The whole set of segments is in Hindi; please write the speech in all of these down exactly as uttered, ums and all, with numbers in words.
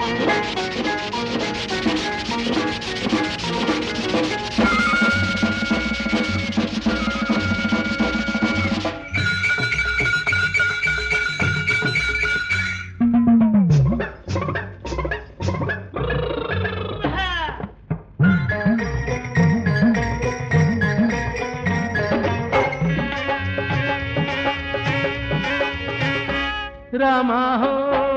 रामा हो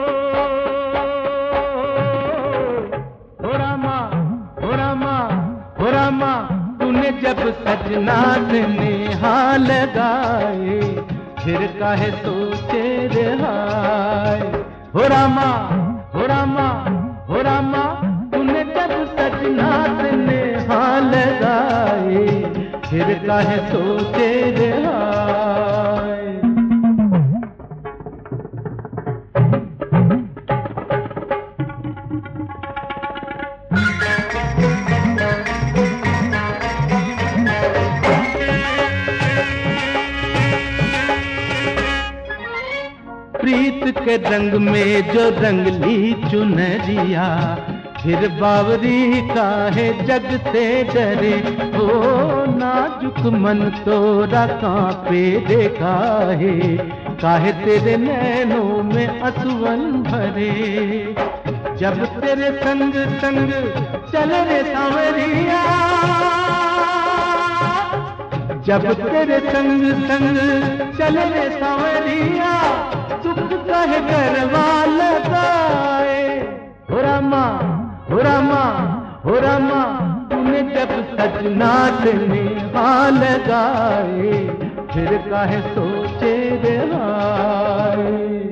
हो रामा हो रामा हो रामा, तूने जब सजना से नेहा लगाए फिर काहे सोचे रे हाय। हो रामा हो रामा हो रामा, तूने जब सजना से नेहा लगाए फिर काहे सोचे रे हाय। प्रीत के रंग में जो रंगली चुनरिया, फिर बावरी काहे जग से डरे। ओ नाजुक मन तोरा कांपे रे काहे, काहे तेरे नैनों में असुवन भरे। जब तेरे संग संग चल रे सांवरिया, जब तेरे संग संग चल रे सांवरिया, सुख कहे गरबा लगाए। हो रामा हो रामा हो रामा, तूने जब सजना से नेहा लगाए फिर काहे सोचे रे हाय।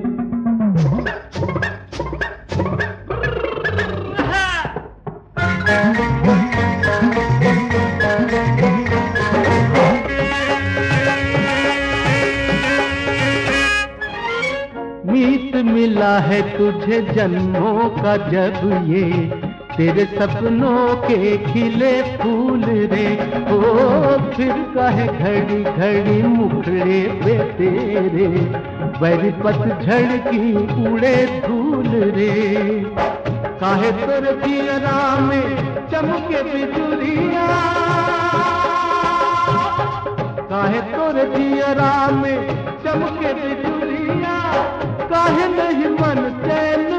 मीत मिला है तुझे जन्मों का जब ये, तेरे सपनों के खिले फूल रे। ओ फिर काहे घड़ी घड़ी मुखड़े पे तेरे, बैरी पतझड़ की उड़े धूल रे। काहे तोर दियरा में चमके बिजुरिया, काहे तोर दियरा में चमके बिजुरिया, काहे नहीं मन चैन